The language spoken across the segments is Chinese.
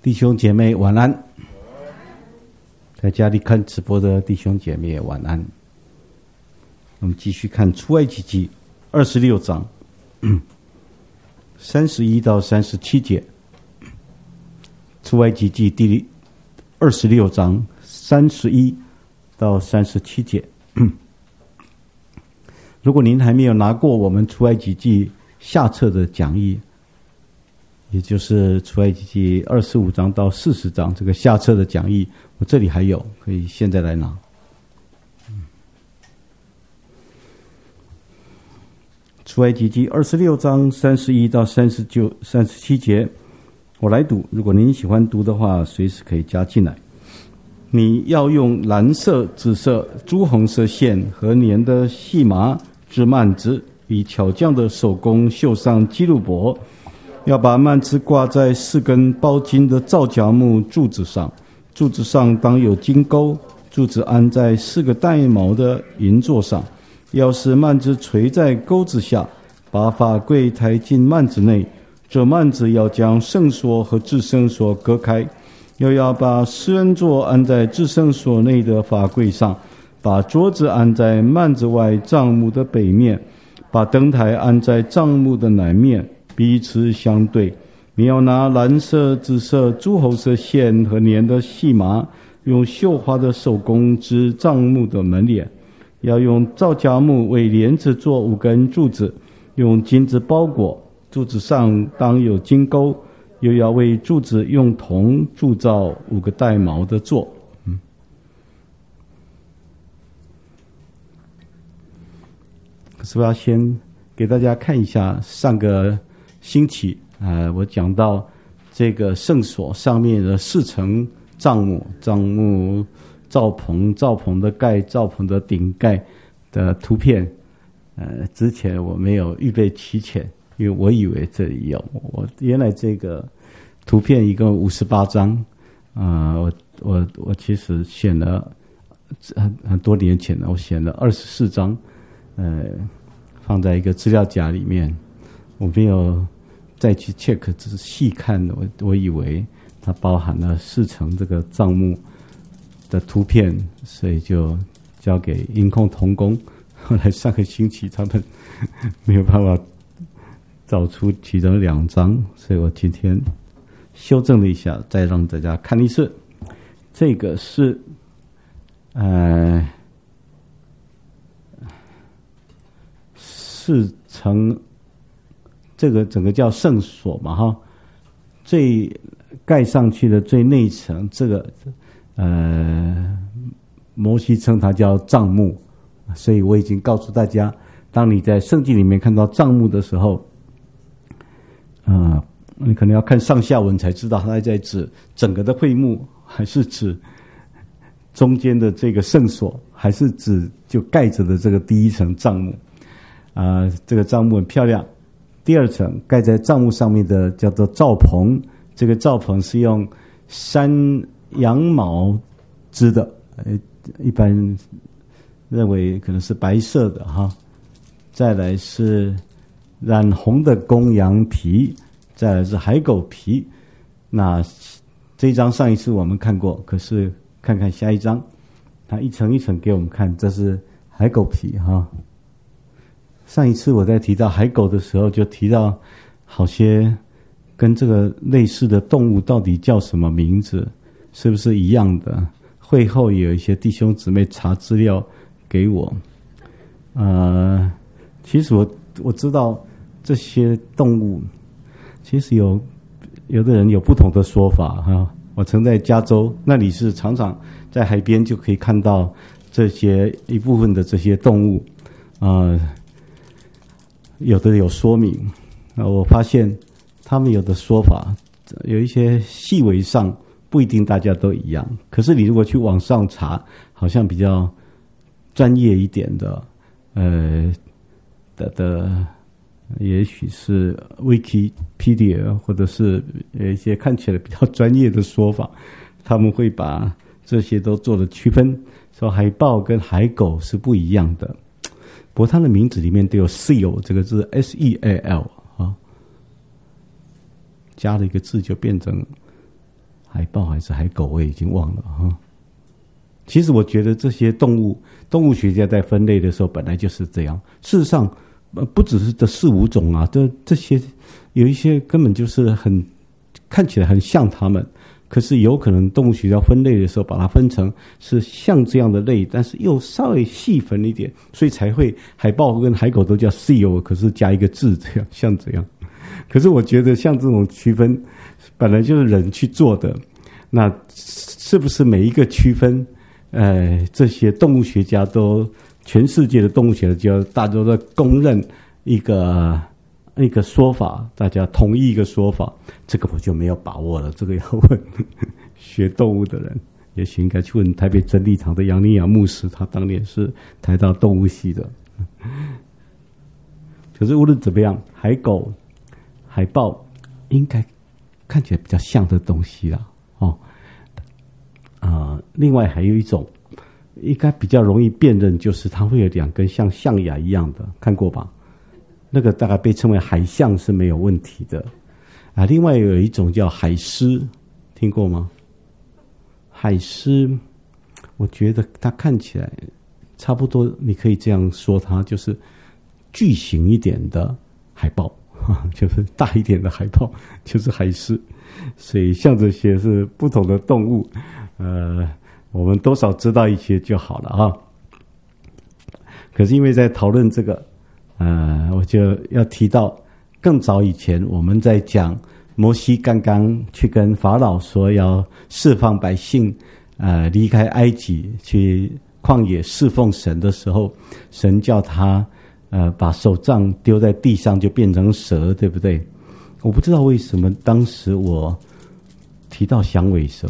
弟兄姐妹晚安，在家里看直播的弟兄姐妹晚安。我们继续看出埃及记26章31到37节。出埃及记第26章31到37节。如果您还没有拿过我们出埃及记下册的讲义，也就是出埃及记25章到40章这个下册的讲义，我这里还有，可以现在来拿。出埃及记26章31到37节，我来读，如果您喜欢读的话，随时可以加进来。你要用蓝色、紫色、朱红色线和粘的细麻织幔子，以巧匠的手工绣上基路伯。要把幔子挂在4根包金的皂荚木柱子上，柱子上当有金钩，柱子安在4个带毛的银座上。要使幔子垂在钩子下，把法柜抬进幔子内。这幔子要将圣所和至圣所隔开，又要把施恩座安在至圣所内的法柜上，把桌子安在幔子外帐幕的北面，把灯台安在帐幕的南面，彼此相对。你要拿蓝色、紫色、朱红色线和粘的细麻，用绣花的手工织帐幕的门帘。要用皂荚木为帘子做5根柱子，用金子包裹，柱子上当有金钩，又要为柱子用铜铸造5个带毛的座。是不是要先给大家看一下上个星期我讲到这个圣所上面的4层帐幕，罩棚的盖，罩棚的顶盖的图片。之前我没有预备齐全，因为我以为这里有。我原来这个图片一共58张，我其实选了很多年前了，我选了24张，放在一个资料夹里面，我没有再去 check， 只是细看，我以为它包含了4层这个帐幕的图片，所以就交给音控同工。后来上个星期他们没有办法找出其中2张，所以我今天修正了一下，再让大家看一次。这个是4层，这个整个叫圣所嘛哈，最盖上去的最内层，这个摩西称它叫帐幕。所以我已经告诉大家，当你在圣经里面看到帐幕的时候，你可能要看上下文才知道它在指整个的会幕，还是指中间的这个圣所，还是指就盖着的这个第1层帐幕。这个帐幕很漂亮。第2层盖在帐幕上面的叫做罩棚，这个罩棚是用山羊毛织的，一般认为可能是白色的哈。再来是染红的公羊皮，再来是海狗皮。那这一张上一次我们看过，可是看看下一张，它一层一层给我们看，这是海狗皮哈。上一次我在提到海狗的时候，就提到好些跟这个类似的动物到底叫什么名字，是不是一样的？会后有一些弟兄姊妹查资料给我。其实我知道这些动物，其实有的人有不同的说法哈。我曾在加州，那里是常常在海边就可以看到这些一部分的这些动物，有的有说明。我发现他们有的说法有一些细微上不一定大家都一样，可是你如果去网上查，好像比较专业一点的，也许是 Wikipedia 或者是一些看起来比较专业的说法，他们会把这些都做了区分，说海豹跟海狗是不一样的。不过它的名字里面都有 seal 这个字 ，S-E-A-L 加了一个字就变成海豹还是海狗，我已经忘了哈。其实我觉得这些动物学家在分类的时候本来就是这样。事实上，不只是这4-5种啊，这些有一些根本就是看起来很像它们，可是有可能动物学家分类的时候把它分成是像这样的类，但是又稍微细分一点，所以才会海豹跟海狗都叫 seal， 可是加一个字这样像这样。可是我觉得像这种区分本来就是人去做的，那是不是每一个区分这些动物学家全世界的动物学家大家都在公认一个说法，大家同意一个说法，这个我就没有把握了，这个要问学动物的人，也许应该去问台北真理堂的杨丽雅牧师，他当年是台大动物系的。可是无论怎么样，海狗、海豹应该看起来比较像的东西啦，另外还有一种应该比较容易辨认，就是它会有2根像象牙一样的，看过吧？那个大概被称为海象是没有问题的啊。另外有一种叫海狮，听过吗？海狮，我觉得它看起来差不多，你可以这样说，它就是巨型一点的海豹，就是大一点的海豹，就是海狮。所以像这些是不同的动物，我们多少知道一些就好了啊。可是因为在讨论这个，我就要提到更早以前我们在讲摩西刚刚去跟法老说要释放百姓，离开埃及去旷野侍奉神的时候，神叫他把手杖丢在地上就变成蛇，对不对？我不知道为什么当时我提到响尾蛇，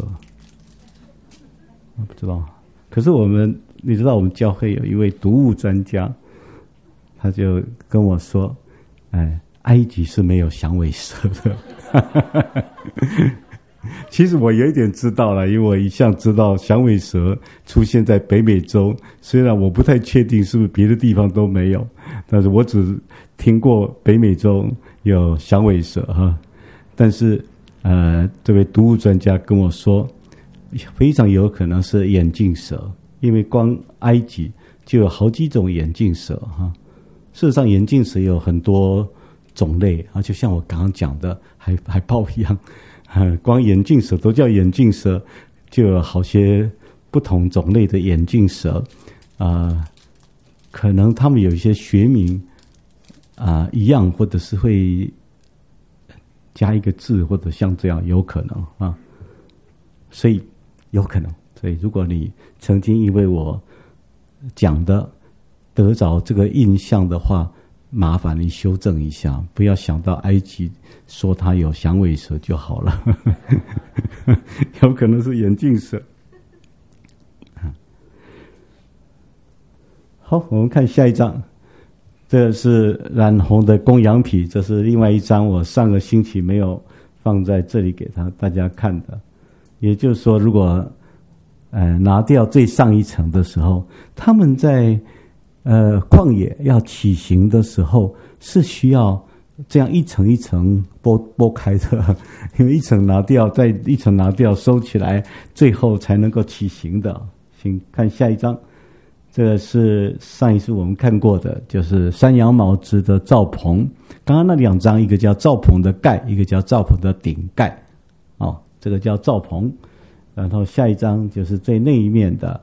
我不知道。可是你知道我们教会有一位毒物专家，他就跟我说，埃及是没有响尾蛇的。其实我有一点知道了，因为我一向知道响尾蛇出现在北美洲，虽然我不太确定是不是别的地方都没有，但是我只听过北美洲有响尾蛇哈。但是这位毒物专家跟我说，非常有可能是眼镜蛇，因为光埃及就有好几种眼镜蛇哈。事实上眼镜蛇有很多种类啊，就像我刚刚讲的海豹一样，光眼镜蛇都叫眼镜蛇，就有好些不同种类的眼镜蛇，可能他们有一些学名一样，或者是会加一个字，或者像这样，有可能啊，所以有可能。所以如果你曾经因为我讲的得着这个印象的话，麻烦你修正一下，不要想到埃及说它有响尾蛇就好了，有可能是眼镜蛇。好，我们看下一章，这是染红的公羊皮，这是另外一张我上个星期没有放在这里给大家看的。也就是说，如果拿掉最上一层的时候，他们在旷野要起行的时候是需要这样一层一层剥开的，因为一层拿掉，再一层拿掉，收起来，最后才能够起行的。请看下一章，这个是上一次我们看过的，就是山羊毛织的罩棚。刚刚那2张，一个叫罩棚的盖，一个叫罩棚的顶盖，这个叫罩棚。然后下一张就是最内一面的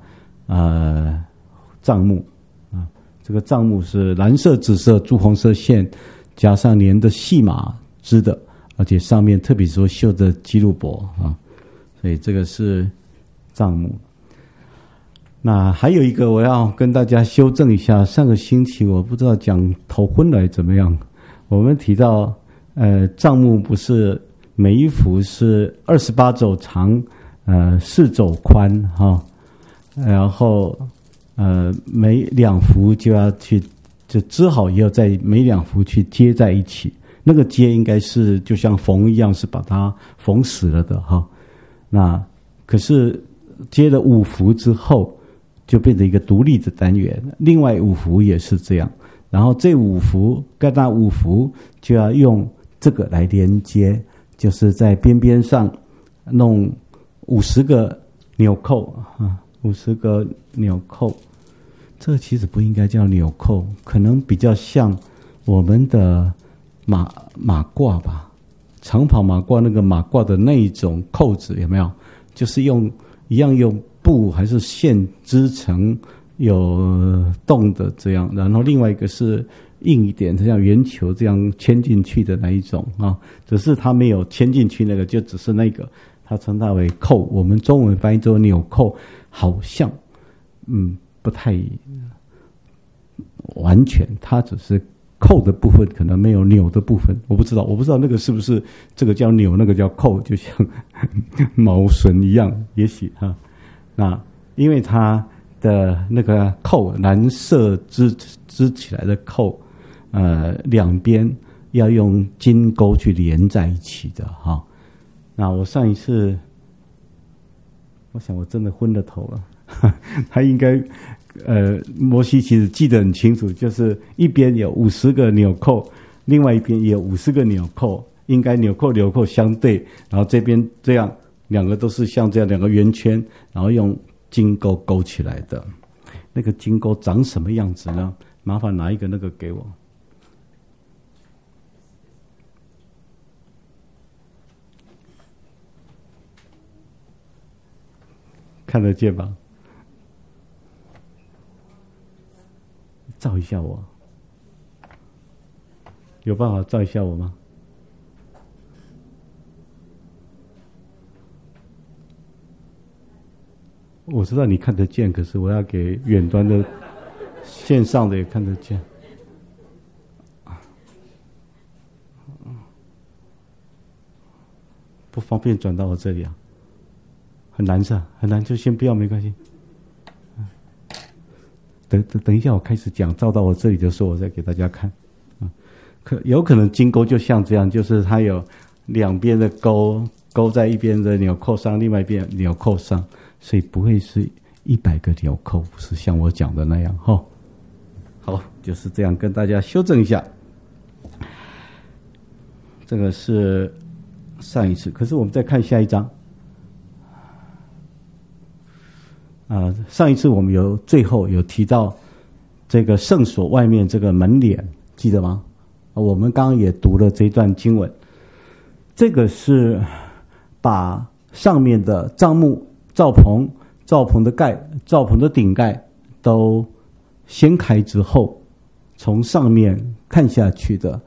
帐幕。这个帐幕是蓝色、紫色、朱红色线加上连的细麻织的，而且上面特别说绣着基路伯所以这个是帐幕。那还有一个我要跟大家修正一下，上个星期我不知道讲头昏来怎么样，我们提到帐幕不是每一幅是28肘长，4肘宽然后每2幅就要去，就织好以后再每2幅去接在一起，那个接应该是就像缝一样，是把它缝死了的那可是接了5幅之后就变成一个独立的单元，另外5幅也是这样，然后这5幅跟那5幅就要用这个来连接，就是在边边上弄 50个纽扣啊，50个纽扣。这个其实不应该叫纽扣，可能比较像我们的马褂吧，长袍马褂那个马褂的那一种扣子有没有？就是用布还是线织成有洞的这样，然后另外一个是硬一点，像圆球这样牵进去的那一种啊，只是它没有牵进去那个，就只是那个，它称它为扣。我们中文翻译作纽扣，好像不太完全，它只是扣的部分，可能没有纽的部分，我不知道那个是不是这个叫纽，那个叫扣，就像毛笋一样，也许哈。那因为它的那个扣，蓝色织起来的扣，两边要用金钩去连在一起的哈。那我上一次，我想我真的昏了头了。他应该，摩西其实记得很清楚，就是一边有50个纽扣，另外一边也有50个纽扣，应该纽扣相对，然后这边这样两个都是像这样两个圆圈，然后用金钩勾起来的。那个金钩长什么样子呢？麻烦拿一个那个给我。看得见吧？照一下我，有办法照一下我吗？我知道你看得见，可是我要给远端的、线上的也看得见。不方便转到我这里啊，很难是吧？很难就先不要，没关系。等一下，我开始讲，照到我这里的时候，我再给大家看。有可能金钩就像这样，就是它有两边的钩在一边的纽扣上，另外一边纽扣上，所以不会是100个纽扣，不是像我讲的那样哈。好，就是这样跟大家修正一下。这个是上一次，可是我们再看下一章。上一次我们最后有提到这个圣所外面这个门帘，记得吗？我们刚刚也读了这段经文，这个是把上面的帐幕、罩棚的盖、罩棚的顶盖都掀开之后，从上面看下去的，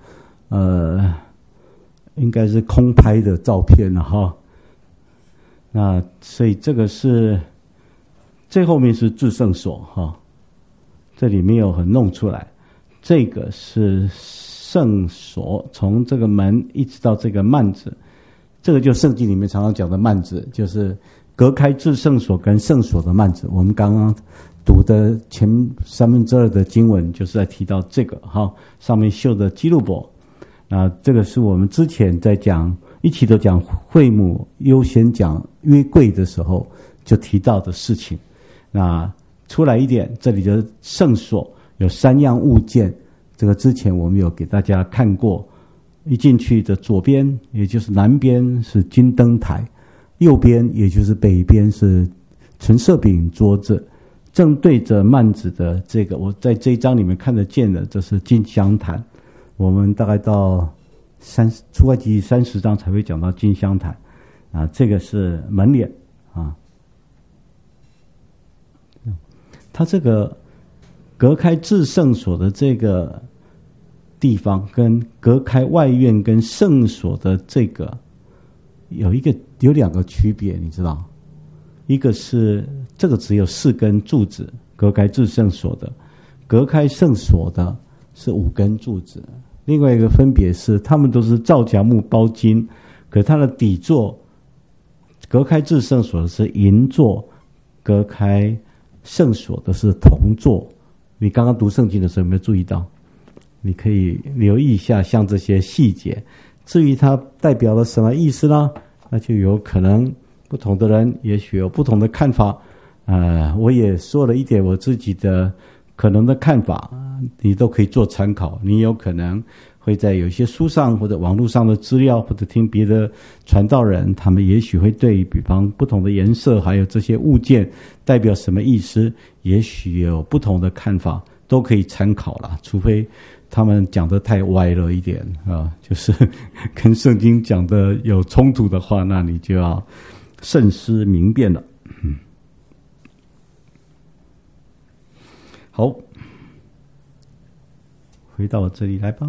应该是空拍的照片了哈。那所以这个是。最后面是至圣所哈，这里没有很弄出来。这个是圣所，从这个门一直到这个幔子，这个就圣经里面常常讲的幔子，就是隔开至圣所跟圣所的幔子。我们刚刚读的前2/3的经文就是在提到这个哈，上面绣的基路伯。那这个是我们之前在一起都讲会幕优先讲约柜的时候就提到的事情。那出来一点，这里的圣所有3样物件，这个之前我们有给大家看过。一进去的左边，也就是南边是金灯台，右边也就是北边是纯色饼桌子，正对着幔子的这个，我在这一章里面看得见的，这是金香坛。我们大概到出埃及30章才会讲到金香坛啊，这个是门帘啊。它这个隔开至圣所的这个地方，跟隔开外院跟圣所的这个有2个区别，你知道？一个是这个只有4根柱子隔开至圣所的，隔开圣所的是5根柱子。另外一个分别是，他们都是皂荚木包金，可它的底座隔开至圣所的是银座，隔开圣所的是铜座。你刚刚读圣经的时候有没有注意到？你可以留意一下像这些细节。至于它代表了什么意思呢？那就有可能不同的人也许有不同的看法。我也说了一点我自己的可能的看法，你都可以做参考。你有可能会在有一些书上或者网络上的资料，或者听别的传道人，他们也许会对比方不同的颜色，还有这些物件代表什么意思，也许有不同的看法，都可以参考啦。除非他们讲得太歪了一点啊，就是跟圣经讲的有冲突的话，那你就要慎思明辨了。好，回到这里来吧。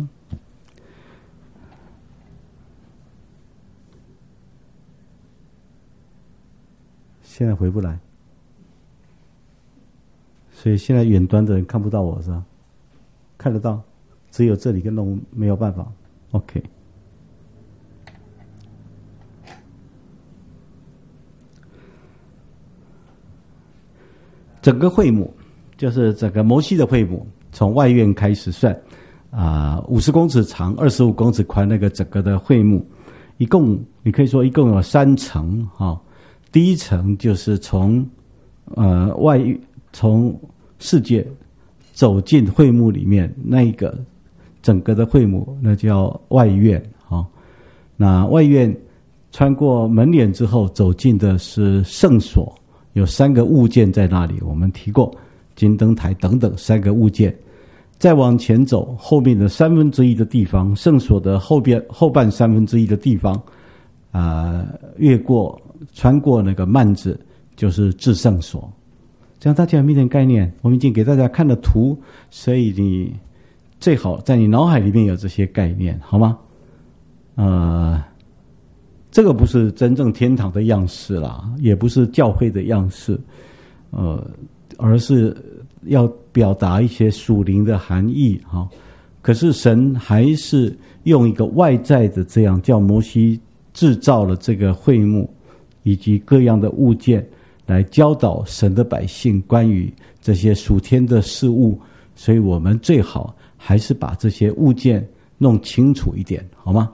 现在回不来，所以现在远端的人看不到我是吧？看得到，只有这里跟龙没有办法。OK。整个会幕就是整个摩西的会幕，从外院开始算，50公尺长，25公尺宽，那个整个的会幕，一共你可以说一共有3层哈。第一层就是从世界走进会幕里面那一个整个的会幕，那叫外院哈。那外院穿过门帘之后，走进的是圣所，有3个物件在那里，我们提过金灯台等等3个物件。再往前走，后面的1/3的地方，圣所的后半1/3的地方，穿过那个幔子，就是至圣所。这样大家有没有点概念？我们已经给大家看了图，所以你最好在你脑海里面有这些概念，好吗？这个不是真正天堂的样式啦，也不是教会的样式，而是要表达一些属灵的含义哈。可是神还是用一个外在的这样叫摩西制造了这个会幕以及各样的物件，来教导神的百姓关于这些属天的事物，所以我们最好还是把这些物件弄清楚一点，好吗？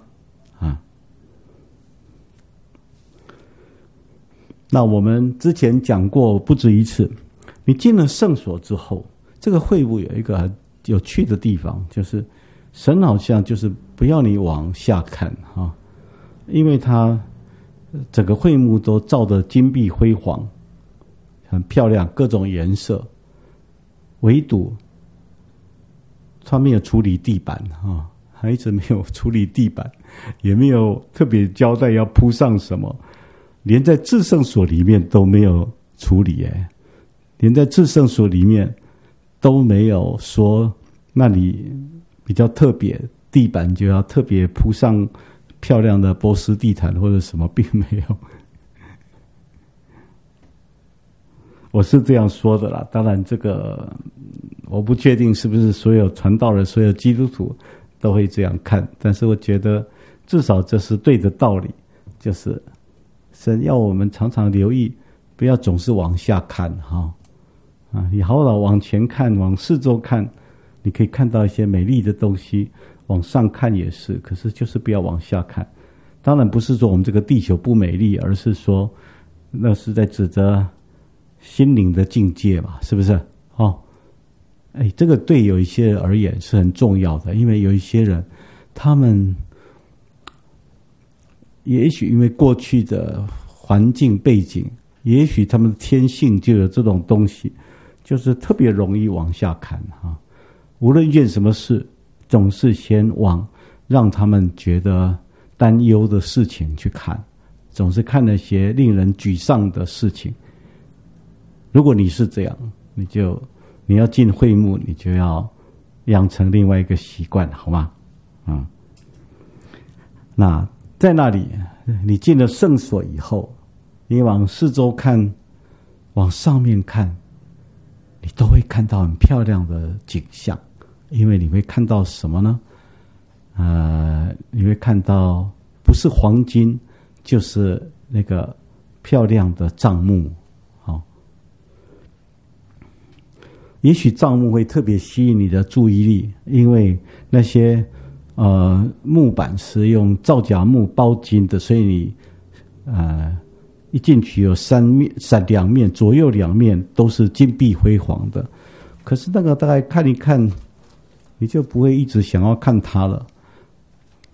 那我们之前讲过不止一次，你进了圣所之后，这个会幕有一个很有趣的地方，就是神好像就是不要你往下看哈，因为他整个会幕都照得金碧辉煌，很漂亮，各种颜色，唯独他没有处理地板啊，还一直没有处理地板，也没有特别交代要铺上什么，连在至圣所里面都没有处理连在至圣所里面都没有说那里比较特别，地板就要特别铺上漂亮的波斯地毯或者什么，并没有。我是这样说的啦，当然这个我不确定是不是所有传道人、所有基督徒都会这样看，但是我觉得至少这是对的道理，就是神要我们常常留意，不要总是往下看哈。你好好往前看，往四周看，你可以看到一些美丽的东西，往上看也是，可是就是不要往下看。当然不是说我们这个地球不美丽，而是说那是在指着心灵的境界嘛，是不是？这个对有一些人而言是很重要的，因为有一些人他们也许因为过去的环境背景，也许他们的天性就有这种东西，就是特别容易往下看无论一件什么事，总是先往让他们觉得担忧的事情去看，总是看那些令人沮丧的事情。如果你是这样，你要进会幕，你就要养成另外一个习惯，好吗？那在那里，你进了圣所以后，你往四周看，往上面看，你都会看到很漂亮的景象。因为你会看到什么呢？你会看到不是黄金，就是那个漂亮的帐幕。也许帐幕会特别吸引你的注意力，因为那些木板是用皂荚木包金的，所以你一进去有两面，左右两面都是金碧辉煌的。可是那个大概看一看，你就不会一直想要看它了。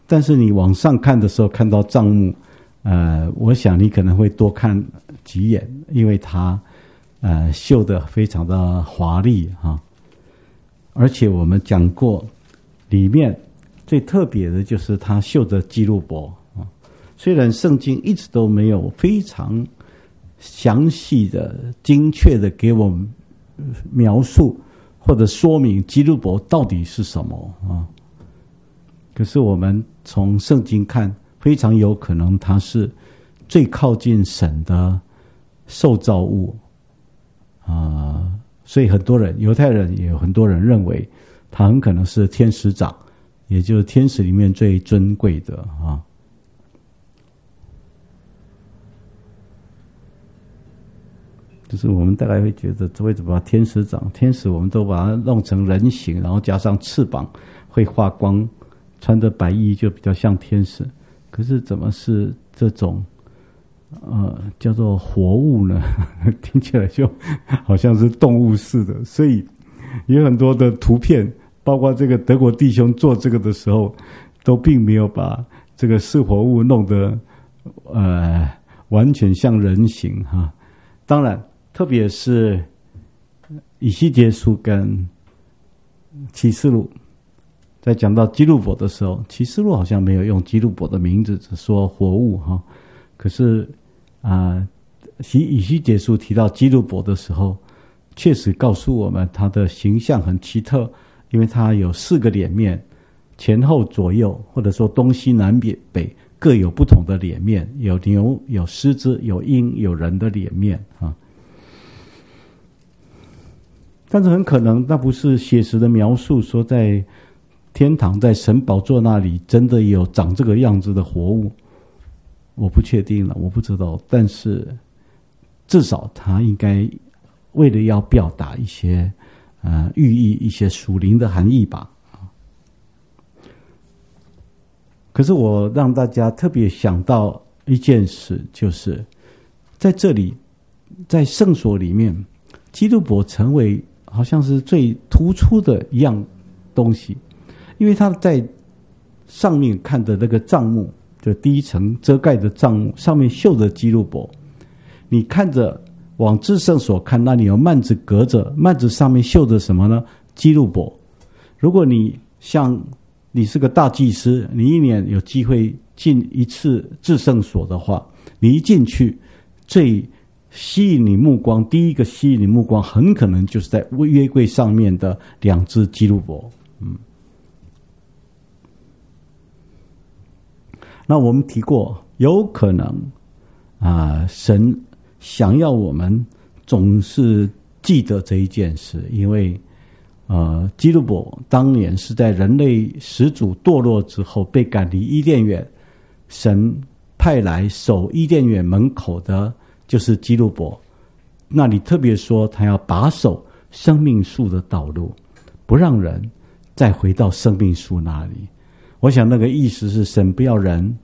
但是你往上看的时候，看到帐幕，我想你可能会多看几眼，因为它绣得非常的华丽啊。而且我们讲过，里面最特别的就是它绣的基路伯啊。虽然圣经一直都没有非常详细的、精确的给我们描述或者说明基路伯到底是什么啊，可是我们从圣经看，非常有可能它是最靠近神的受造物啊。所以很多人，犹太人也有很多人认为，他很可能是天使长，也就是天使里面最尊贵的啊。就是我们大概会觉得，为什么天使长？天使我们都把它弄成人形，然后加上翅膀，会发光，穿着白衣就比较像天使。可是怎么是这种？叫做活物呢，听起来就好像是动物似的，所以有很多的图片，包括这个德国弟兄做这个的时候，都并没有把这个是活物弄得完全像人形哈。当然，特别是以西结书跟启示录，在讲到基路伯的时候，启示录好像没有用基路伯的名字，只说活物哈。可是以西结书提到基路伯的时候，确实告诉我们他的形象很奇特，因为他有4个脸面，前后左右，或者说东西南北各有不同的脸面，有牛，有狮子，有鹰，有人的脸面啊。但是很可能那不是写实的描述，说在天堂在神宝座那里真的有长这个样子的活物。我不确定了，我不知道，但是至少他应该为了要表达一些寓意、一些属灵的含义吧。可是我让大家特别想到一件事，就是在这里，在圣所里面，基路伯成为好像是最突出的一样东西，因为他在上面看的那个帐幕。就第一层遮盖的帐幕上面绣着基路伯，你看着往至圣所看，那里有幔子隔着，幔子上面绣着什么呢？基路伯。如果你是个大祭司，你一年有机会进一次至圣所的话，你一进去，最吸引你目光，第一个吸引你目光，很可能就是在约柜上面的2只基路伯。那我们提过，有可能神想要我们总是记得这一件事，因为基路伯当年是在人类始祖堕落之后被赶离伊甸园，神派来守伊甸园门口的就是基路伯。那里特别说他要把守生命树的道路，不让人再回到生命树那里。我想那个意思是神不要人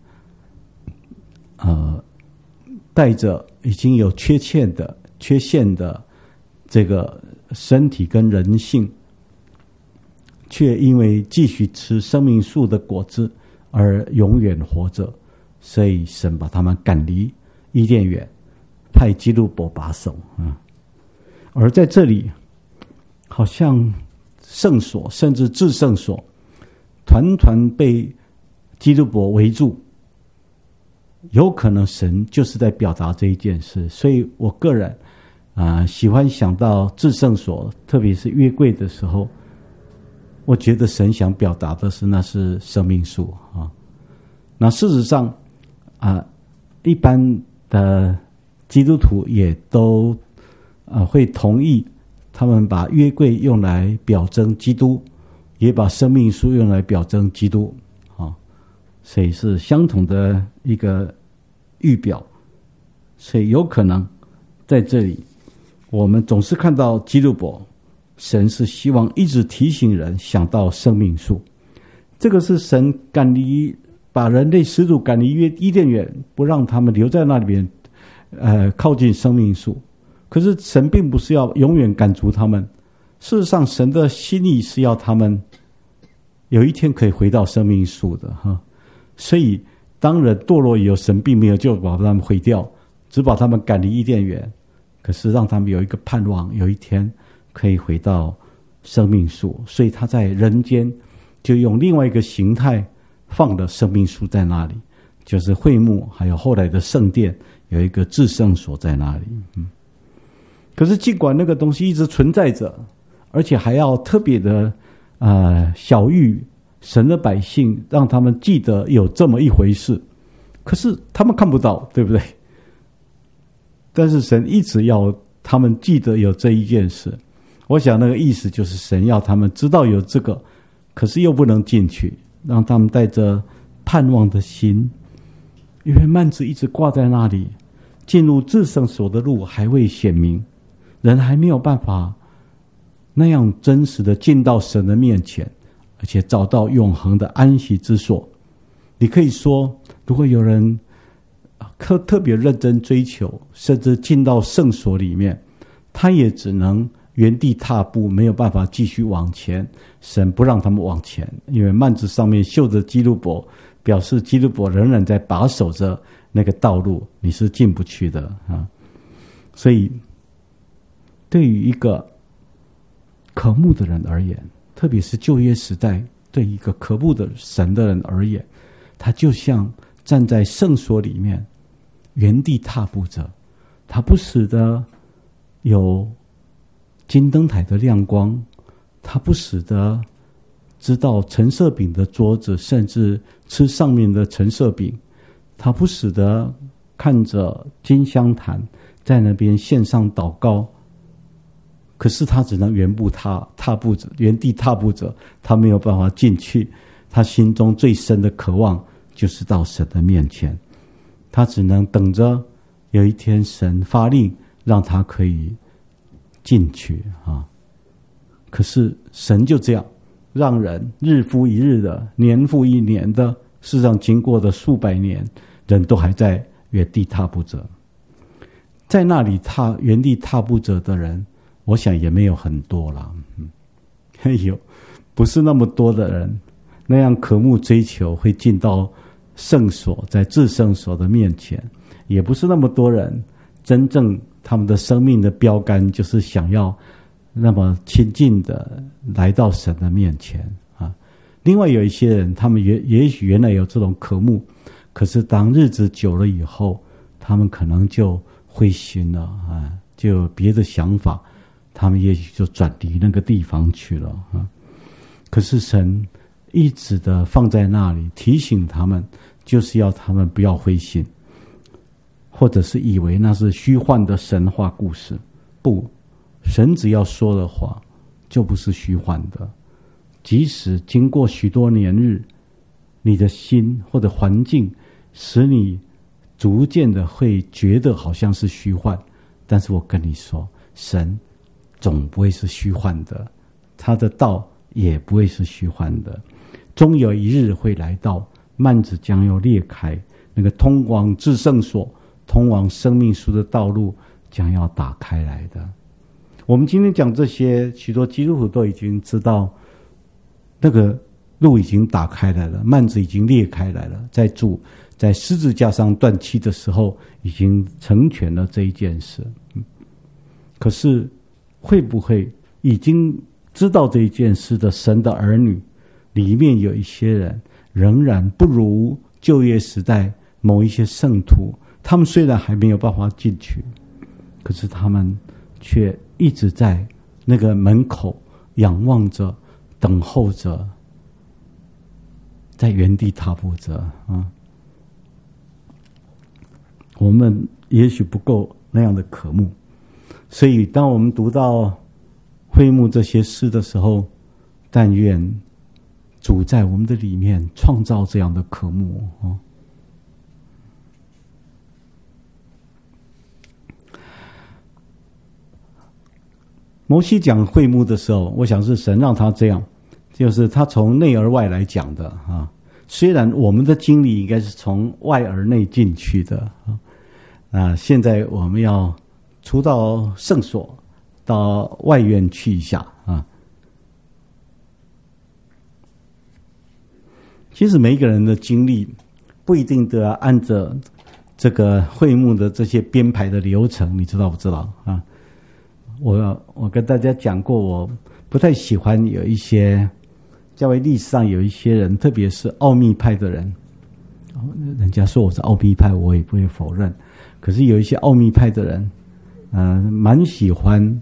带着已经有缺陷的这个身体跟人性，却因为继续吃生命树的果子而永远活着，所以神把他们赶离伊甸园，派基路伯把守而在这里好像圣所甚至至圣所团团被基路伯围住，有可能神就是在表达这一件事。所以我个人喜欢想到至圣所，特别是约柜的时候，我觉得神想表达的是那是生命树那事实上一般的基督徒也都会同意，他们把约柜用来表征基督，也把生命树用来表征基督所以是相同的一个预表。所以有可能在这里我们总是看到基路伯，神是希望一直提醒人想到生命树。这个是神把人类始祖赶离伊甸园，不让他们留在那里边靠近生命树。可是神并不是要永远赶逐他们，事实上神的心意是要他们有一天可以回到生命树的所以当人堕落以后，神并没有就把他们毁掉，只把他们赶离伊甸园，可是让他们有一个盼望，有一天可以回到生命树。所以他在人间就用另外一个形态放了生命树在那里，就是会幕，还有后来的圣殿有一个至圣所在那里。可是尽管那个东西一直存在着，而且还要特别的晓谕神的百姓，让他们记得有这么一回事，可是他们看不到，对不对？但是神一直要他们记得有这一件事。我想那个意思就是神要他们知道有这个，可是又不能进去，让他们带着盼望的心，因为幔子一直挂在那里，进入至圣所的路还未显明，人还没有办法那样真实的进到神的面前，而且找到永恒的安息之所。你可以说，如果有人特别认真追求，甚至进到圣所里面，他也只能原地踏步，没有办法继续往前。神不让他们往前，因为幔子上面绣着基路伯，表示基路伯仍然在把守着那个道路，你是进不去的啊。所以对于一个渴慕的人而言，特别是旧约时代对一个渴慕的神的人而言，他就像站在圣所里面原地踏步着，他不时的有金灯台的亮光，他不时的知道陈设饼的桌子，甚至吃上面的陈设饼，他不时的看着金香坛在那边献上祷告，可是他只能原地踏步着，他没有办法进去。他心中最深的渴望就是到神的面前，他只能等着有一天神发令让他可以进去啊。可是神就这样让人日复一日的，年复一年的，事实上经过的数百年，人都还在原地踏步着。在那里原地踏步着的人，我想也没有很多了，有不是那么多的人那样渴慕追求会进到圣所，在至圣所的面前，也不是那么多人真正他们的生命的标杆就是想要那么亲近的来到神的面前啊。另外有一些人，他们也许原来有这种渴慕，可是当日子久了以后，他们可能就灰心了啊，就有别的想法，他们也许就转离那个地方去了啊。可是神一直的放在那里提醒他们，就是要他们不要灰心，或者是以为那是虚幻的神话故事。不，神只要说的话就不是虚幻的，即使经过许多年日，你的心或者环境使你逐渐的会觉得好像是虚幻，但是我跟你说，神总不会是虚幻的，他的道也不会是虚幻的，终有一日会来到，幔子将要裂开，那个通往至圣所、通往生命树的道路将要打开来的。我们今天讲这些，许多基督徒都已经知道，那个路已经打开来了，幔子已经裂开来了，在主在十字架上断气的时候，已经成全了这一件事。可是会不会已经知道这一件事的神的儿女里面有一些人仍然不如旧约时代某一些圣徒，他们虽然还没有办法进去，可是他们却一直在那个门口仰望着，等候着，在原地踏步着啊。我们也许不够那样的渴慕，所以当我们读到会幕这些诗的时候，但愿主在我们的里面创造这样的渴慕啊。摩西讲会幕的时候，我想是神让他这样，就是他从内而外来讲的啊。虽然我们的经历应该是从外而内进去的啊，现在我们要出到圣所，到外院去一下啊。其实每一个人的经历不一定都要按着这个会幕的这些编排的流程，你知道不知道啊？我跟大家讲过，我不太喜欢有一些教会历史上有一些人，特别是奥秘派的人，人家说我是奥秘派，我也不会否认。可是有一些奥秘派的人，蛮喜欢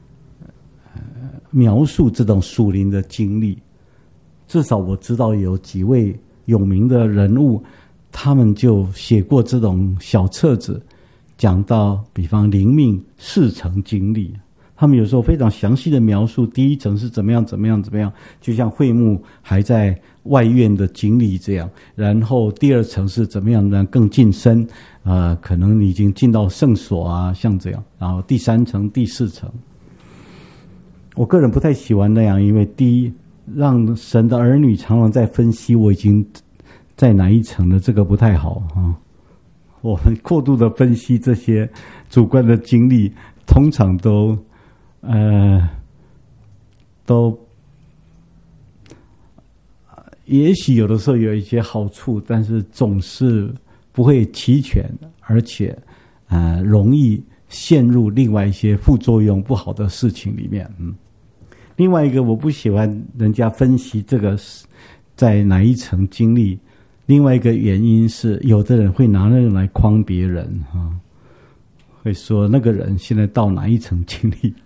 描述这种属灵的经历。至少我知道有几位有名的人物，他们就写过这种小册子，讲到比方灵命4层经历。他们有时候非常详细的描述第一层是怎么样，就像会幕还在外院的经历这样，然后第2层是怎么样的更近身，可能已经进到圣所啊，像这样，然后第3层、第4层。我个人不太喜欢那样，因为第一，让神的儿女常常在分析我已经在哪一层了，这个不太好啊。我们过度的分析这些主观的经历，通常都也许有的时候有一些好处，但是总是不会齐全，而且容易陷入另外一些副作用不好的事情里面。另外一个我不喜欢人家分析这个在哪一层经历，另外一个原因是有的人会拿那个来诓别人会说那个人现在到哪一层经历。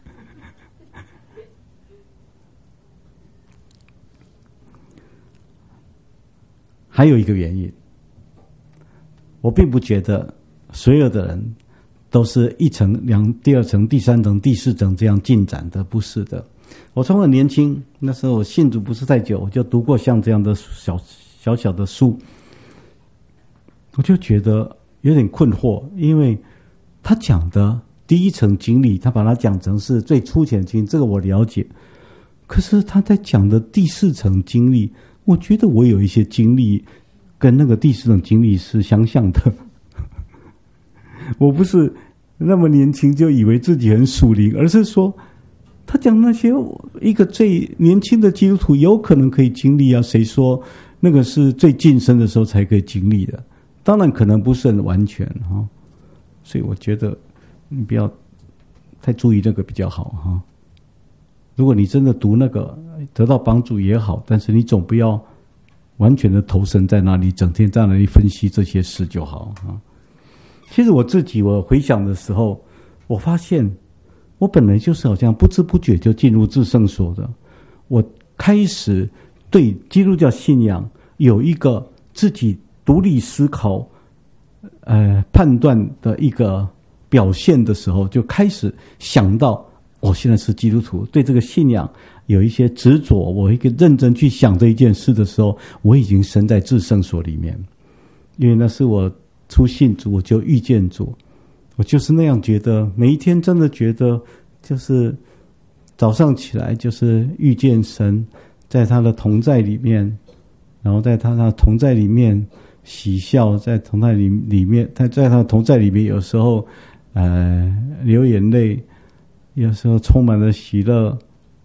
还有一个原因，我并不觉得所有的人都是1层、第2层、第3层、第4层这样进展的，不是的。我从很年轻，那时候我信主不是太久，我就读过像这样的小小的书，我就觉得有点困惑，因为他讲的第1层经历，他把它讲成是最粗浅经历，这个我了解。可是他在讲的第4层经历，我觉得我有一些经历跟那个第4层经历是相像的。我不是那么年轻就以为自己很属灵，而是说他讲那些一个最年轻的基督徒有可能可以经历啊，谁说那个是最近身的时候才可以经历的？当然可能不是很完全所以我觉得你不要太注意那个比较好如果你真的读那个得到帮助也好，但是你总不要完全的投身在那里，整天在那里分析这些事就好其实我自己我回想的时候，我发现我本来就是好像不知不觉就进入至圣所的。我开始对基督教信仰有一个自己独立思考判断的一个表现的时候，就开始想到我现在是基督徒，对这个信仰有一些执着，我一个认真去想这一件事的时候，我已经身在至圣所里面。因为那是我初信主，我就遇见主，我就是那样觉得，每一天真的觉得就是早上起来就是遇见神，在他的同在里面，然后在他的同在里面喜笑，在同在里面，在他的同在里面，有时候流眼泪，有时候充满了喜乐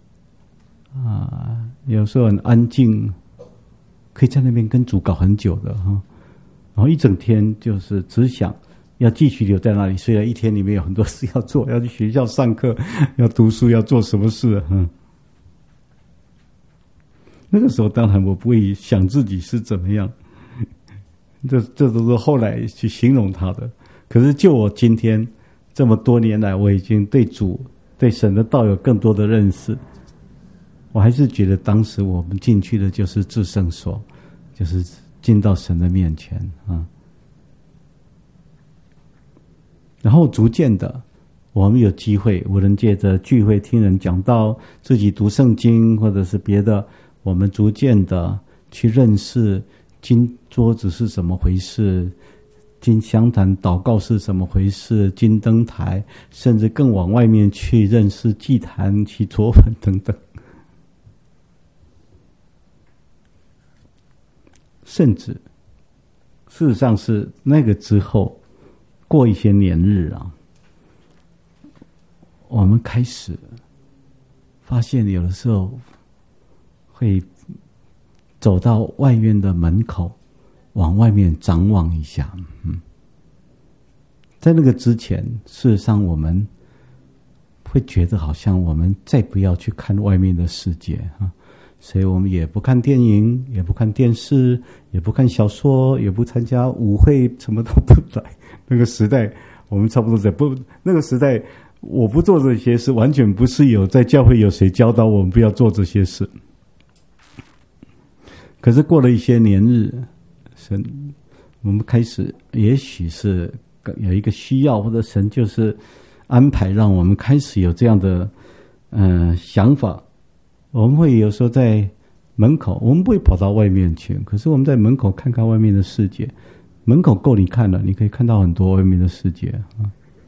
有时候很安静，可以在那边跟主搞很久的然后一整天就是只想要继续留在那里，虽然一天里面有很多事要做，要去学校上课，要读书，要做什么事那个时候当然我不会想自己是怎么样，这都是后来去形容他的。可是就我今天这么多年来，我已经对主对神的道有更多的认识，我还是觉得当时我们进去的就是至圣所，就是进到神的面前然后逐渐的我们有机会，无论借着聚会听人讲道，自己读圣经或者是别的，我们逐渐的去认识金桌子是怎么回事，金香坛祷告是怎么回事，金灯台，甚至更往外面去认识祭坛、去桌粉等等。甚至事实上是那个之后过一些年日我们开始发现有的时候会走到外院的门口， 往外面张望一下。在那个之前，事实上我们会觉得好像我们再不要去看外面的世界啊，所以我们也不看电影，也不看电视，也不看小说，也不参加舞会，什么都不来。那个时代，我们差不多那个时代，我不做这些事，完全不是有在教会有谁教导我们不要做这些事。可是过了一些年日，我们开始，也许是有一个需要，或者神就是安排让我们开始有这样的想法。我们会有时候在门口，我们不会跑到外面去，可是我们在门口看看外面的世界。门口够你看了，你可以看到很多外面的世界啊。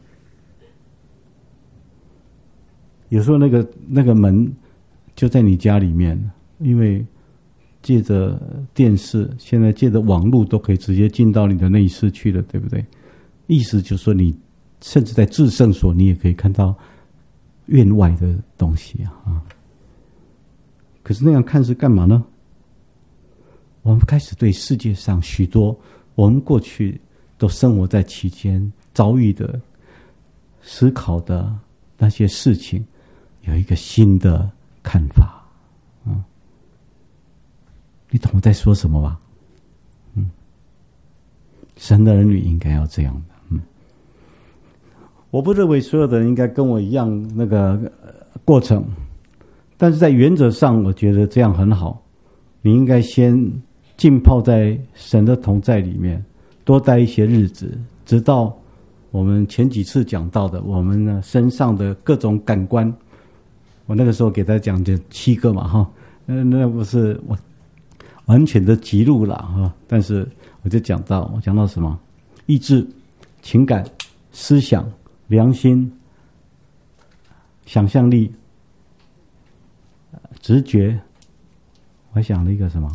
有时候那个门就在你家里面，因为借着电视，现在借着网络都可以直接进到你的内室去了，对不对？意思就是说，你甚至在至圣所，你也可以看到院外的东西啊。可是那样看是干嘛呢？我们开始对世界上许多我们过去都生活在其间遭遇的、思考的那些事情，有一个新的看法。你懂我在说什么吧？神的儿女应该要这样的。我不认为所有的人应该跟我一样那个过程，但是在原则上，我觉得这样很好。你应该先浸泡在神的同在里面，多待一些日子，直到我们前几次讲到的，我们呢身上的各种感官。我那个时候给大家讲的7个嘛，哈，那不是我完全的记录了哈，但是我讲到什么？意志、情感、思想、良心、想象力、直觉。我还讲了一个什么？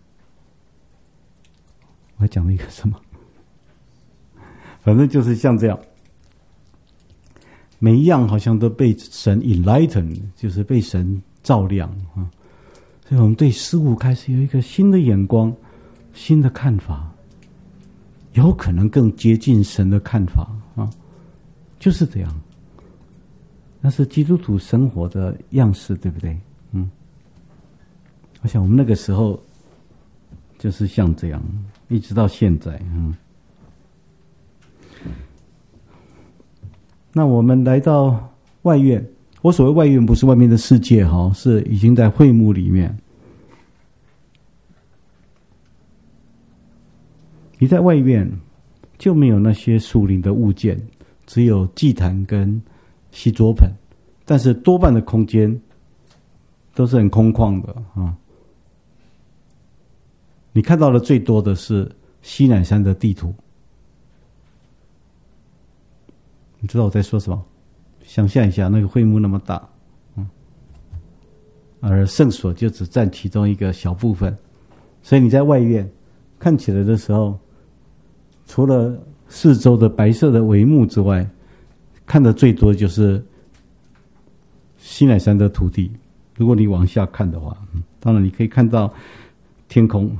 反正就是像这样，每一样好像都被神 enlighten， 就是被神照亮啊。所以我们对事物开始有一个新的眼光、新的看法，有可能更接近神的看法啊，就是这样。那是基督徒生活的样式，对不对？我想我们那个时候就是像这样，一直到现在。那我们来到外院，我所谓外院不是外面的世界哈，是已经在会幕里面。你在外院就没有那些属灵的物件，只有祭坛跟洗濯盆，但是多半的空间都是很空旷的啊。你看到的最多的是西乃山的地图，你知道我在说什么？想象一下，那个会幕那么大，而圣所就只占其中一个小部分，所以你在外院看起来的时候，除了四周的白色的帷幕之外，看的最多就是西乃山的土地。如果你往下看的话，当然你可以看到天空。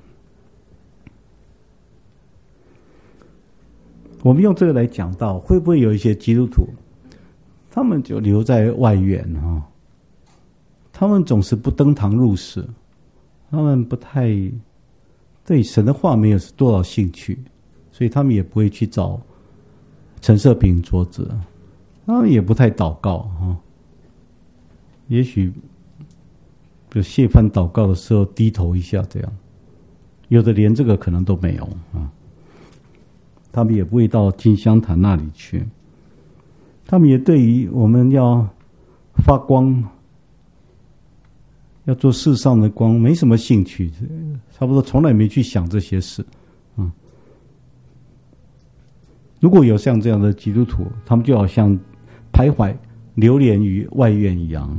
我们用这个来讲到，会不会有一些基督徒，他们就留在外院啊？他们总是不登堂入室，他们不太对神的话没有多少兴趣，所以他们也不会去找陈设饼桌子，他们也不太祷告啊。也许就谢饭祷告的时候低头一下这样，有的连这个可能都没有啊。他们也不会到金香坛那里去，他们也对于我们要发光，要做世上的光没什么兴趣，差不多从来没去想这些事。如果有像这样的基督徒，他们就好像徘徊流连于外院一样，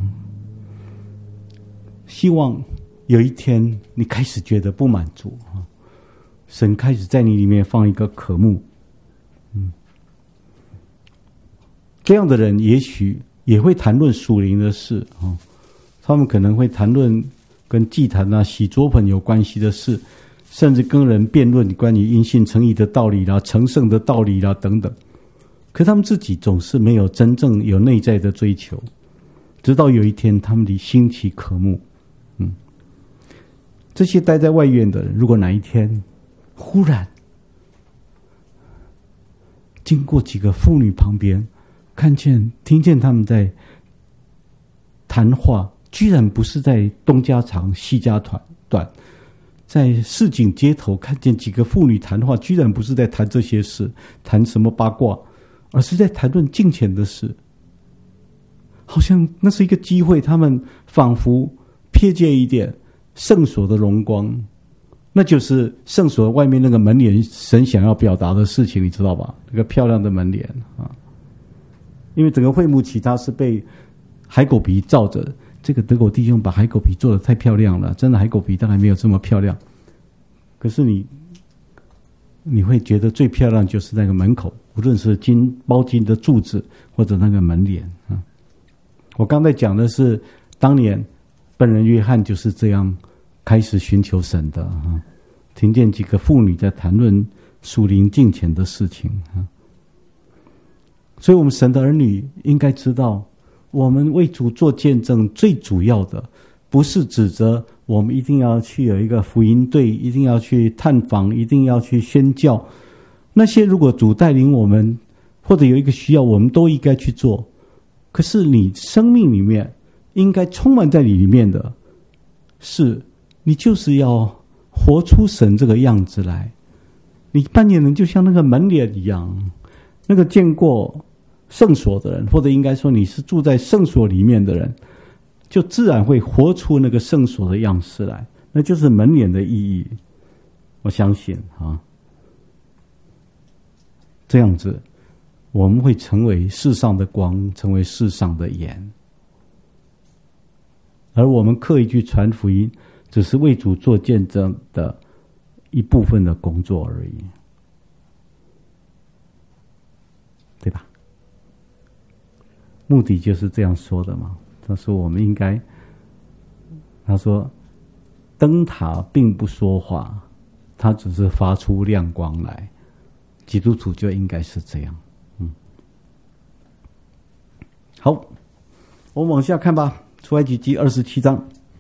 希望有一天你开始觉得不满足，神开始在你里面放一个渴慕。这样的人也许也会谈论属灵的事，他们可能会谈论跟祭坛啊、洗濯盆有关系的事， 甚至跟人辩论关于因信称义的道理啦、成圣的道理啦等等。可他们自己总是没有真正有内在的追求，直到有一天他们的兴起渴慕。这些待在外院的人，如果哪一天忽然经过几个妇女旁边，听见他们在谈话，居然不是在东家长西家短，在市井街头看见几个妇女谈话，居然不是在谈这些事，谈什么八卦，而是在谈论敬虔的事。好像那是一个机会，他们仿佛瞥见一点圣所的荣光，那就是圣所外面那个门帘，神想要表达的事情，你知道吧？那个漂亮的门帘啊，因为整个会幕其他是被海狗皮罩着，这个德国弟兄把海狗皮做得太漂亮了，真的海狗皮当然没有这么漂亮，可是你会觉得最漂亮就是那个门口，无论是包金的柱子或者那个门帘啊。我刚才讲的是当年本人约翰就是这样开始寻求神的啊，听见几个妇女在谈论属灵敬虔的事情啊。所以我们神的儿女应该知道，我们为主做见证最主要的不是指责我们一定要去有一个福音队，一定要去探访，一定要去宣教，那些如果主带领我们或者有一个需要，我们都应该去做。可是你生命里面应该充满在你里面的是，你就是要活出神这个样子来。你扮演人就像那个门帘一样，那个见过圣所的人，或者应该说你是住在圣所里面的人，就自然会活出那个圣所的样式来，那就是门帘的意义。我相信啊，这样子我们会成为世上的光，成为世上的盐。而我们刻意去传福音，只是为主做见证的一部分的工作而已，对吧？目的就是这样说的嘛。他说我们应该，他说灯塔并不说话，它只是发出亮光来。基督徒就应该是这样。好，我们往下看吧。出埃及记27章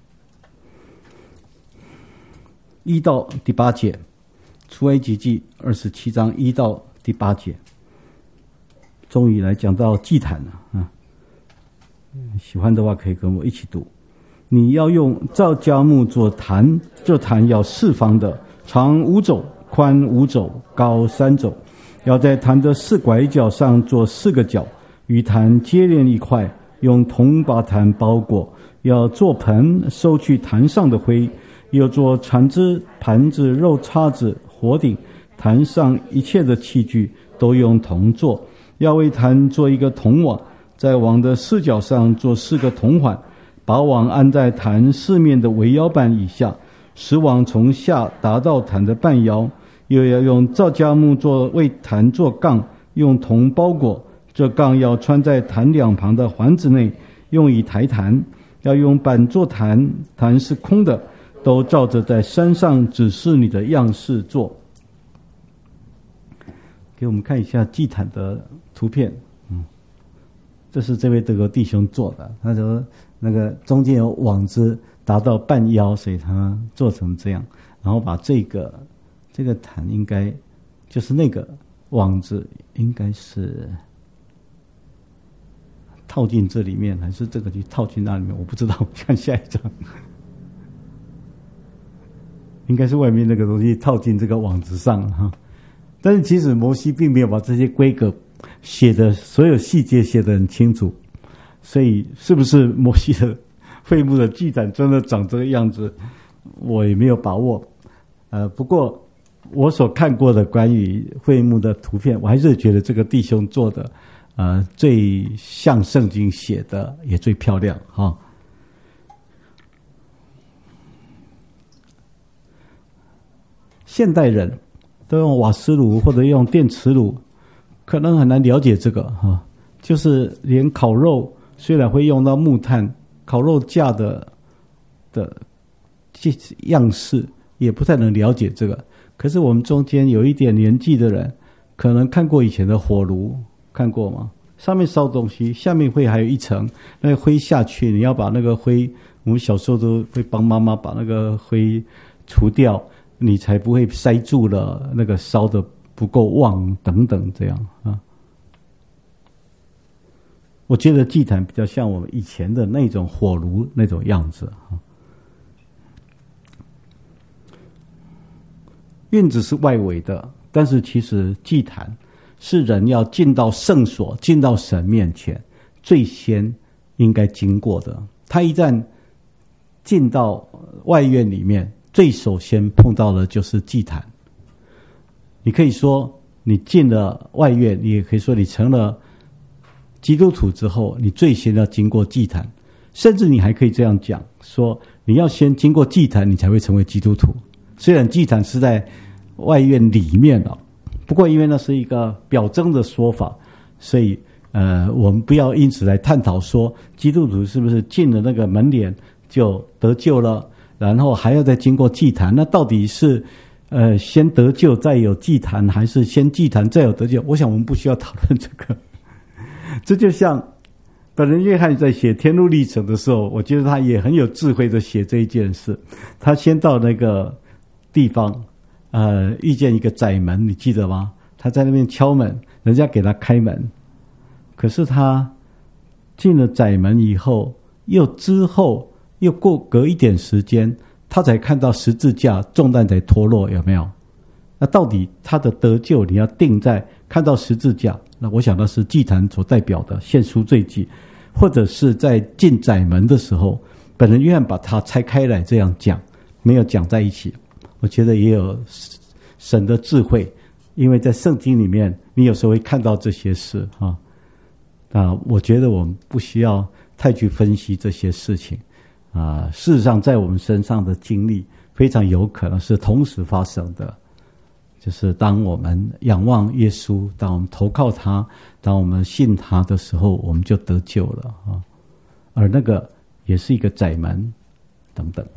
1到第8节，出埃及记27章1到第8节，终于来讲到祭坛了啊！喜欢的话可以跟我一起读。你要用皂荚木做坛，这坛要4方的，长5肘，宽5肘，高3肘，要在坛的4拐角上做4个角，与坛接连一块，用铜把坛包裹，要做盆收去坛上的灰，又做铲子、盘子、肉叉子、火鼎，坛上一切的器具都用铜做，要为坛做一个铜网，在网的4角上做4个铜环，把网安在坛4面的围腰板以下，使网从下达到坛的半腰，又要用皂荚木为坛做杠，用铜包裹，这杠要穿在坛两旁的环子内，用以抬坛。要用板做坛，坛是空的，都照着在山上指示你的样式做。给我们看一下祭坛的图片。这是这位德国弟兄做的，他说那个中间有网子达到半腰，所以他做成这样，然后把这个坛应该就是那个网子应该是套进这里面，还是这个去套进那里面，我不知道。看下一张，应该是外面那个东西套进这个网子上哈。但是其实摩西并没有把这些规格写的所有细节写得很清楚，所以是不是摩西的会幕的祭坛真的长这个样子，我也没有把握。不过我所看过的关于会幕的图片，我还是觉得这个弟兄做的最像圣经写的，也最漂亮哈。现代人都用瓦斯炉或者用电磁炉，可能很难了解这个哈。就是连烤肉虽然会用到木炭，烤肉架的样式也不太能了解这个。可是我们中间有一点年纪的人，可能看过以前的火炉，看过吗？上面烧东西，下面会还有一层，那个灰下去，你要把那个灰，我们小时候都会帮妈妈把那个灰除掉，你才不会塞住了，那个烧的不够旺等等这样啊。我觉得祭坛比较像我们以前的那种火炉那种样子啊。院子是外围的，但是其实祭坛是人要进到圣所，进到神面前，最先应该经过的。他一旦进到外院里面，最首先碰到的就是祭坛。你可以说你进了外院，你也可以说你成了基督徒之后，你最先要经过祭坛，甚至你还可以这样讲，说你要先经过祭坛，你才会成为基督徒。虽然祭坛是在外院里面哦，不过因为那是一个表征的说法，所以我们不要因此来探讨说基督徒是不是进了那个门帘就得救了，然后还要再经过祭坛。那到底是先得救再有祭坛，还是先祭坛再有得救？我想我们不需要讨论这个。这就像本人约翰在写天路历程的时候，我觉得他也很有智慧的写这一件事。他先到那个地方遇见一个窄门，你记得吗？他在那边敲门，人家给他开门。可是他进了窄门以后，之后隔一点时间，他才看到十字架，重担才脱落，有没有？那到底他的得救，你要定在看到十字架，那我想那是祭坛所代表的献赎罪祭，或者是在进窄门的时候，本人约翰把它拆开来这样讲，没有讲在一起。我觉得也有神的智慧，因为在圣经里面，你有时候会看到这些事啊。我觉得我们不需要太去分析这些事情啊。事实上，在我们身上的经历，非常有可能是同时发生的。就是当我们仰望耶稣，当我们投靠他，当我们信他的时候，我们就得救了啊。而那个也是一个窄门，等等。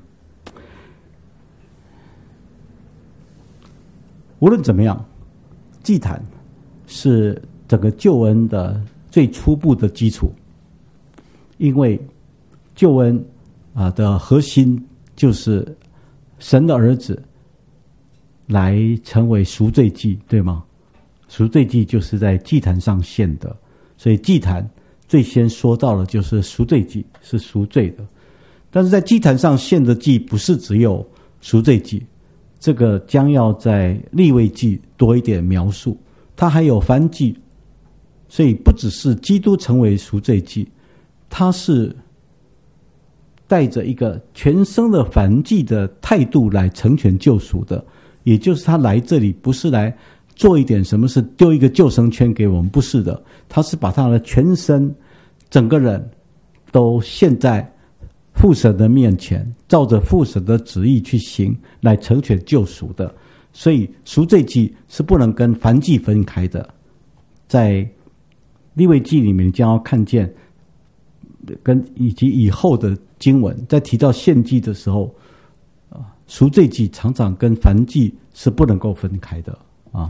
无论怎么样，祭坛是整个救恩的最初步的基础，因为救恩的核心就是神的儿子来成为赎罪祭，对吗？赎罪祭就是在祭坛上献的，所以祭坛最先说到的就是赎罪祭，是赎罪的。但是在祭坛上献的祭不是只有赎罪祭，这个将要在利未记多一点描述，它还有燔祭，所以不只是基督成为赎罪祭，他是带着一个全生的燔祭的态度来成全救赎的。也就是他来这里不是来做一点什么事，丢一个救生圈给我们，不是的，他是把他的全身整个人都献在父神的面前，照着父神的旨意去行，来成全救赎的。所以赎罪祭是不能跟燔祭分开的。在利未记里面将要看见以及以后的经文，在提到献祭的时候，赎罪祭常常跟燔祭是不能够分开的啊。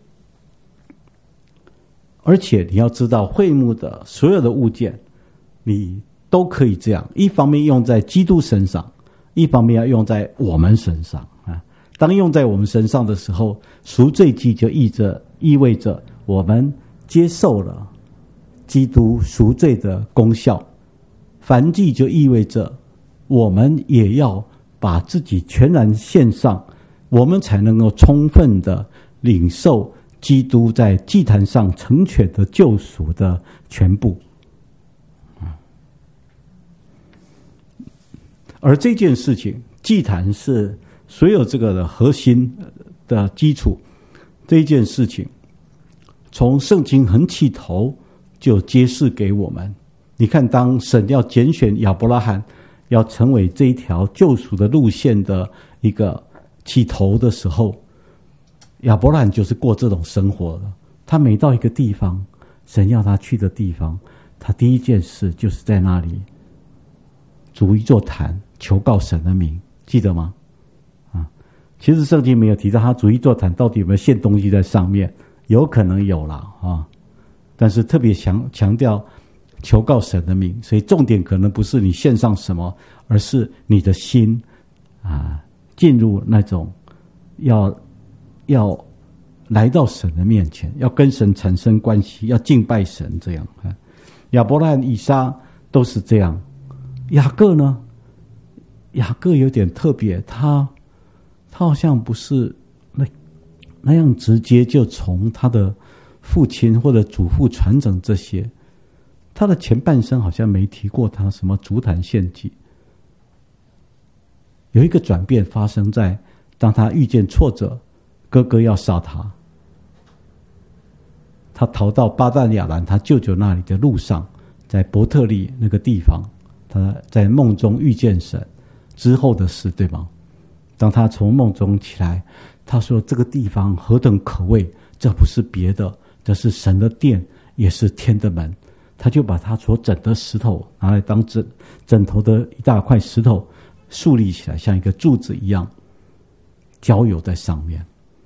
而且你要知道，会幕的所有的物件，你都可以这样，一方面用在基督身上，一方面要用在我们身上啊。当用在我们身上的时候，赎罪祭就意味着我们接受了基督赎罪的功效，燔祭就意味着我们也要把自己全然献上，我们才能够充分的领受基督在祭坛上成全的救赎的全部。而这件事情，祭坛是所有这个的核心的基础。这件事情从圣经很起头就揭示给我们。你看，当神要拣选亚伯拉罕要成为这一条救赎的路线的一个起头的时候，亚伯拉罕就是过这种生活的。他每到一个地方，神要他去的地方，他第一件事就是在那里筑一座坛，求告神的名，记得吗？ 其实圣经没有提到他主一座坛到底有没有献东西在上面，有可能有啦啊，但是特别强调求告神的名，所以重点可能不是你献上什么，而是你的心啊，进入那种要来到神的面前，要跟神产生关系，要敬拜神这样。亚伯拉罕、以撒都是这样。雅各呢？雅各有点特别，他好像不是那样直接就从他的父亲或者祖父传承这些，他的前半生好像没提过他什么足坛献祭。有一个转变发生在当他遇见挫折，哥哥要杀他，他逃到巴旦亚兰他舅舅那里的路上，在伯特利那个地方，他在梦中遇见神之后的事，对吗？当他从梦中起来，他说这个地方何等可畏，这不是别的，这是神的殿，也是天的门。他就把他所枕的石头拿来当枕头的一大块石头竖立起来，像一个柱子一样，浇油在上面。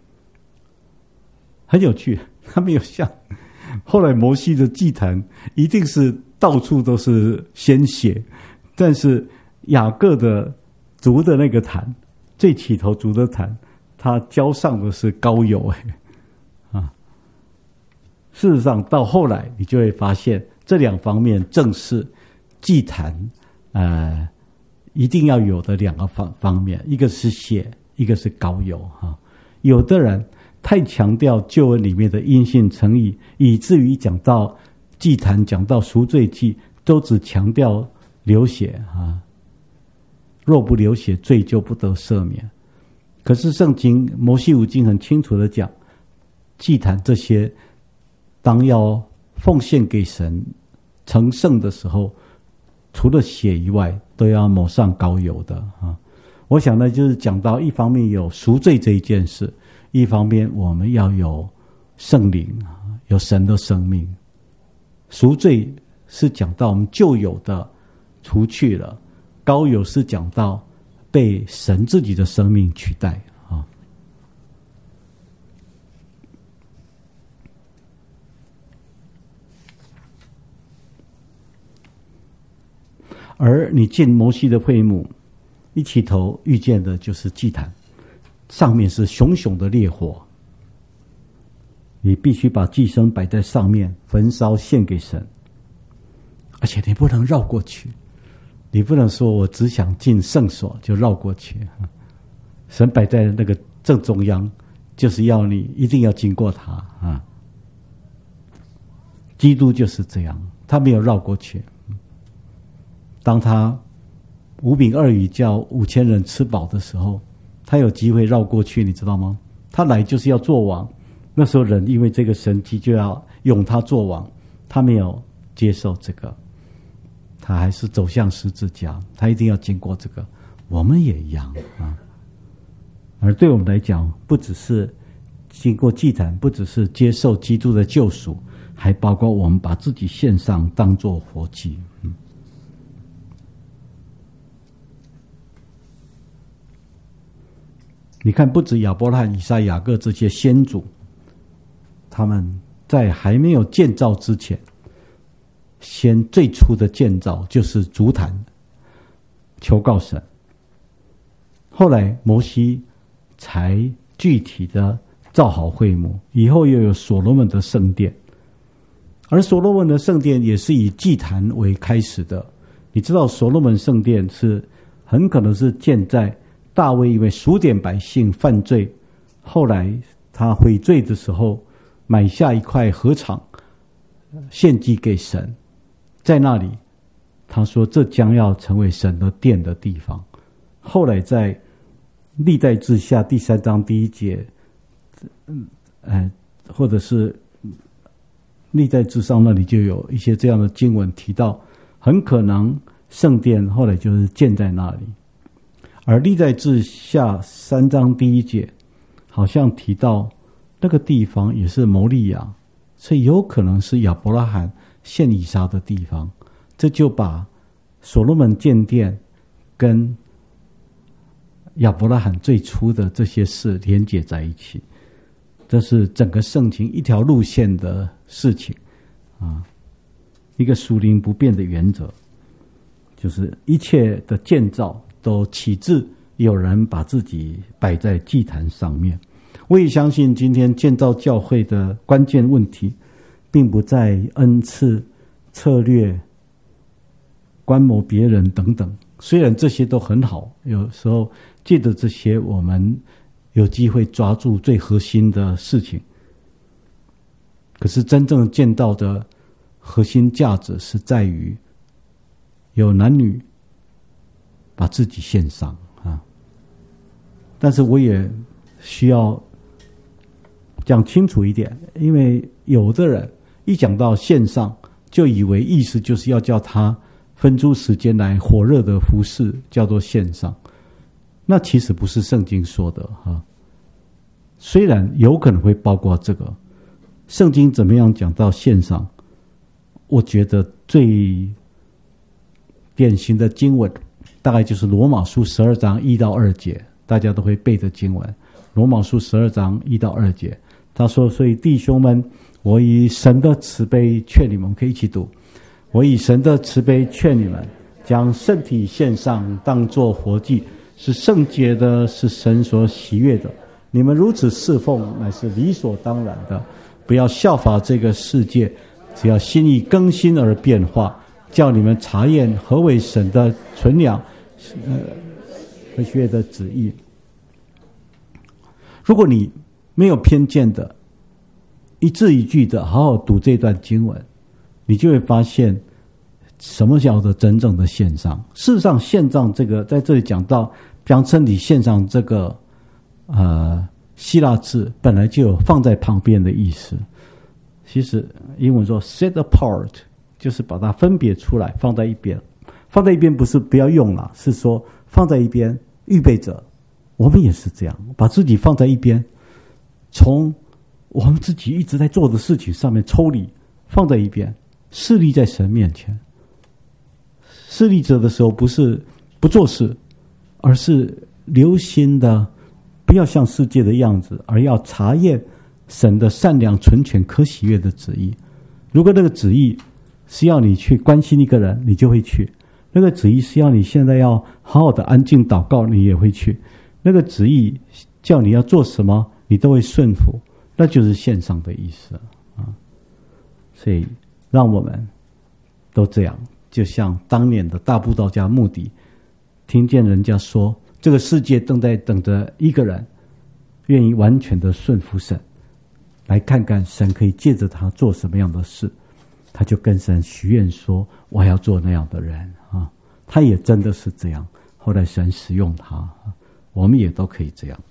很有趣，他没有像后来摩西的祭坛一定是到处都是鲜血，但是雅各的族的那个坛，最起头族的坛，他浇上的是膏油啊。事实上到后来你就会发现这两方面正是祭坛一定要有的两个方面，一个是血，一个是膏油哈。有的人太强调救恩里面的因信称义，以至于讲到祭坛，讲到赎罪祭，都只强调流血啊，若不流血，罪就不得赦免。可是圣经摩西五经很清楚的讲，祭坛这些当要奉献给神成圣的时候，除了血以外，都要抹上膏油的啊。我想呢，就是讲到一方面有赎罪这一件事，一方面我们要有圣灵，有神的生命。赎罪是讲到我们旧有的除去了，膏油是讲到被神自己的生命取代啊。而你进摩西的会幕，一起头遇见的就是祭坛，上面是熊熊的烈火，你必须把祭牲摆在上面，焚烧献给神，而且你不能绕过去，你不能说我只想进圣所就绕过去，神摆在那个正中央，就是要你一定要经过它啊。基督就是这样，他没有绕过去。当他5饼2鱼叫5000人吃饱的时候，他有机会绕过去，你知道吗？他来就是要做王，那时候人因为这个神迹就要用他做王，他没有接受这个，他还是走向十字架，他一定要经过这个。我们也一样啊。而对我们来讲，不只是经过祭坛，不只是接受基督的救赎，还包括我们把自己献上当作活祭。你看，不止亚伯拉罕、以撒、雅各这些先祖，他们在还没有建造之前，先最初的建造就是足坛，求告神。后来摩西才具体的造好会幕，以后又有所罗门的圣殿，而所罗门的圣殿也是以祭坛为开始的。你知道所罗门圣殿是很可能是建在大卫因为数点百姓犯罪，后来他悔罪的时候，买下一块禾场献祭给神，在那里他说这将要成为神的殿的地方。后来在历代志下第3章第1节，或者是历代志上那里就有一些这样的经文提到，很可能圣殿后来就是建在那里。而历代志下3章第1节好像提到那个地方也是摩利亚，所以有可能是亚伯拉罕献以撒的地方。这就把所罗门建殿跟亚伯拉罕最初的这些事连结在一起，这是整个圣经一条路线的事情啊，一个属灵不变的原则，就是一切的建造都起自有人把自己摆在祭坛上面。我也相信今天建造教会的关键问题并不在恩赐、策略、观摩别人等等，虽然这些都很好，有时候借着这些我们有机会抓住最核心的事情，可是真正建造的核心价值是在于有男女把自己献上啊。但是我也需要讲清楚一点，因为有的人一讲到献上，就以为意思就是要叫他分出时间来火热的服侍，叫做献上。那其实不是圣经说的哈。虽然有可能会包括这个，圣经怎么样讲到献上，我觉得最典型的经文大概就是罗马书12章1到2节，大家都会背的经文。罗马书12章1到2节，他说：所以弟兄们，我以神的慈悲劝你们，可以一起读。我以神的慈悲劝你们，将身体献上，当作活祭，是圣洁的，是神所喜悦的。你们如此侍奉，乃是理所当然的。不要效法这个世界，只要心意更新而变化，叫你们查验何为神的纯良、和喜悦的旨意。如果你没有偏见的，一字一句的好好读这段经文，你就会发现什么叫做真正的献上。事实上，献上这个在这里讲到将身体献上这个希腊字本来就有放在旁边的意思。其实英文说 set apart 就是把它分别出来，放在一边。放在一边不是不要用了，是说放在一边预备着。我们也是这样，把自己放在一边，从我们自己一直在做的事情上面抽离，放在一边，侍立在神面前。侍立者的时候不是不做事，而是留心的不要像世界的样子，而要查验神的善良、纯全、可喜悦的旨意。如果那个旨意是要你去关心一个人，你就会去；那个旨意是要你现在要好好的安静祷告，你也会去；那个旨意叫你要做什么，你都会顺服。那就是献上的意思啊！所以让我们都这样，就像当年的大布道家穆迪，听见人家说这个世界正在等着一个人愿意完全的顺服神，来看看神可以借着他做什么样的事，他就跟神许愿说我要做那样的人啊！他也真的是这样，后来神使用他，我们也都可以这样。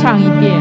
唱一遍。